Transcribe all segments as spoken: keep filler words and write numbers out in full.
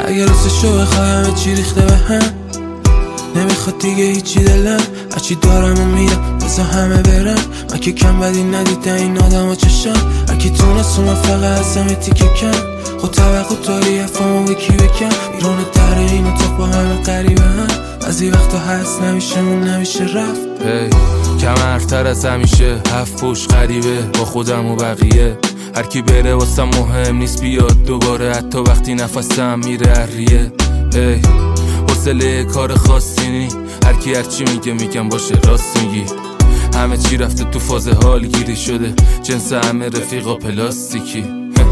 اگه راستشو بخوایم چی ریخته به هم، نمیخواد دیگه هیچی دلم، هرچی دارم و میرم بزا همه برم. من که کم بدی ندیدن این آدم و چشم، هرکی تونست اومد فقط از همه تیکه کم. خود توقع داری افامو به کی بکن، بیرون در این اتاق با همه قریبه هم. از این وقتا هست نمیشه مون نمیشه رفت. hey, کم حرفتر از همیشه، هفت پشت غریبه با خودم و بقیه. هر کی بره واسم مهم نیست بیاد دوباره، حتی وقتی نفسم میره اریه. hey, حوصله کار خاصی نی، هر کی هر چی میگه میگم باشه راست میگی. همه چی رفته تو فاز حال گیری شده، جنس همه رفیقا پلاستیکی.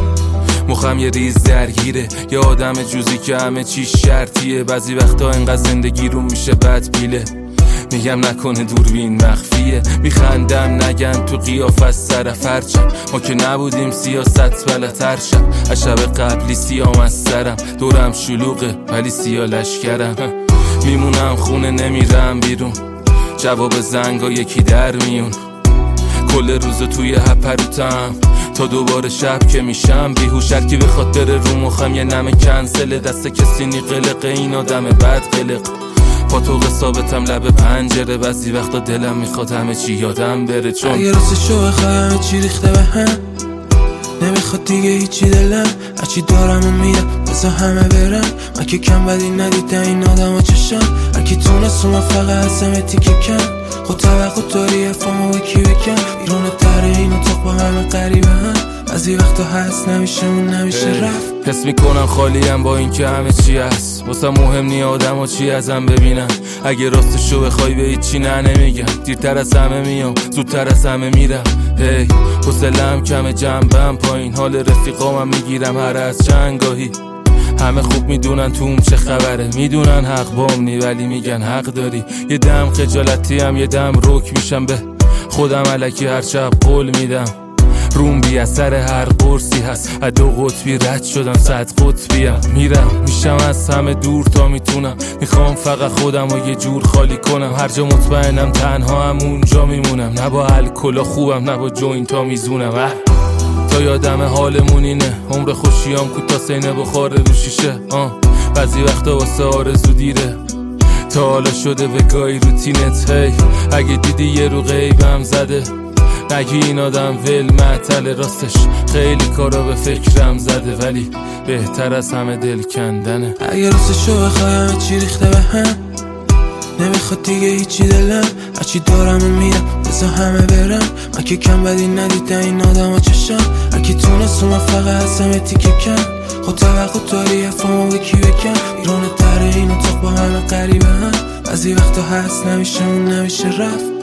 مخم یه ریز درگیره، یه آدم جوزی که همه چی شرطیه. بعضی وقتا انقدر زندگی رو میشه بد پیله، میگم نکنه دوربین مخفیه. میخندم نگن تو قیافت سر فرچم، ما که نبودیم سیاست بلتر شم. از شب قبلی سیام از سرم، دورم شلوغه ولی سیا لشکرم. میمونم خونه نمیرم بیرون، جواب زنگا یکی در میون. کل روز توی هپروتم تا دوباره شب که میشم بیهوش. هر کی بخواد بره رو مخم یه نمه کنسله، دست کسی نی قلقه این آدم بد قلق. با تو ثابتم لب پنجره، بعضی وقتا دلم میخواد همه چی یادم بره. چون اگه راستشو بخوایم چی ریخته به هم، نمیخواد دیگه هیچی دلم، هرچی دارم و میرم بزا همه برم. من که کم بدی ندیدن این آدم و چشم، هرکی تونست اومد فقط از همه تیکه کم. خود توقع داری افامو به کی بکن، بیرون در این اتاق با همه قریبه هم. از این وقتا هست نمیشه مون نمیشه رفت. حس میکنم خالیم با این که همه چی هست، واسه مهم نی آدم و چی ازم ببینن. اگه راستشو بخوای به هیچی نه نمیگم، دیرتر از همه میام زودتر از همه میرم. هی حوصله‌ام کمه جنبم پایین، حال رفیقامم میگیرم هر از چندگاهی. همه خوب میدونن توم چه خبره، میدونن حق بام نی ولی میگن حق داری. یه دم خجالتی هم یه دم روک میشم به خودم، الکی هر شب قول میدم. روم بی اثر هر قرصی هست، از دو قطبی رد شدم صد قطبیم. میرم میشم از همه دور تا میتونم، میخوام فقط خودم رو یه جور خالی کنم. هر جا مطمئنم تنها هم اونجا میمونم، نه با الکلا خوبم نه با جوینتا میزونم. تا یادم حالمون اینه، عمر خوشیام کوتاه سینه بخاره رو شیشه. آه بعضی وقتا واسه آرزو دیره، تا حالا شده به گاهی روتینت. هی اگه دیدی یه رو غیبم زده، نگی این آدم ول معطل، راستش خیلی کارا به فکرم زده، ولی بهتر از همه دل کندنه. اگه راستشو بخوایم چی ریخته به هم، نمیخواد دیگه هیچی دلم، هرچی دارم و میرم بزا همه برم. من که کم بدی ندیدن این آدم و چشم، هرکی تونست اومد فقط از همه تیکه کم. خود توقع داری افامو به کی بکن، بیرون در این اتاق با همه قریبه هم. بعضی وقتا هست نمیشه مون نمیشه رفت.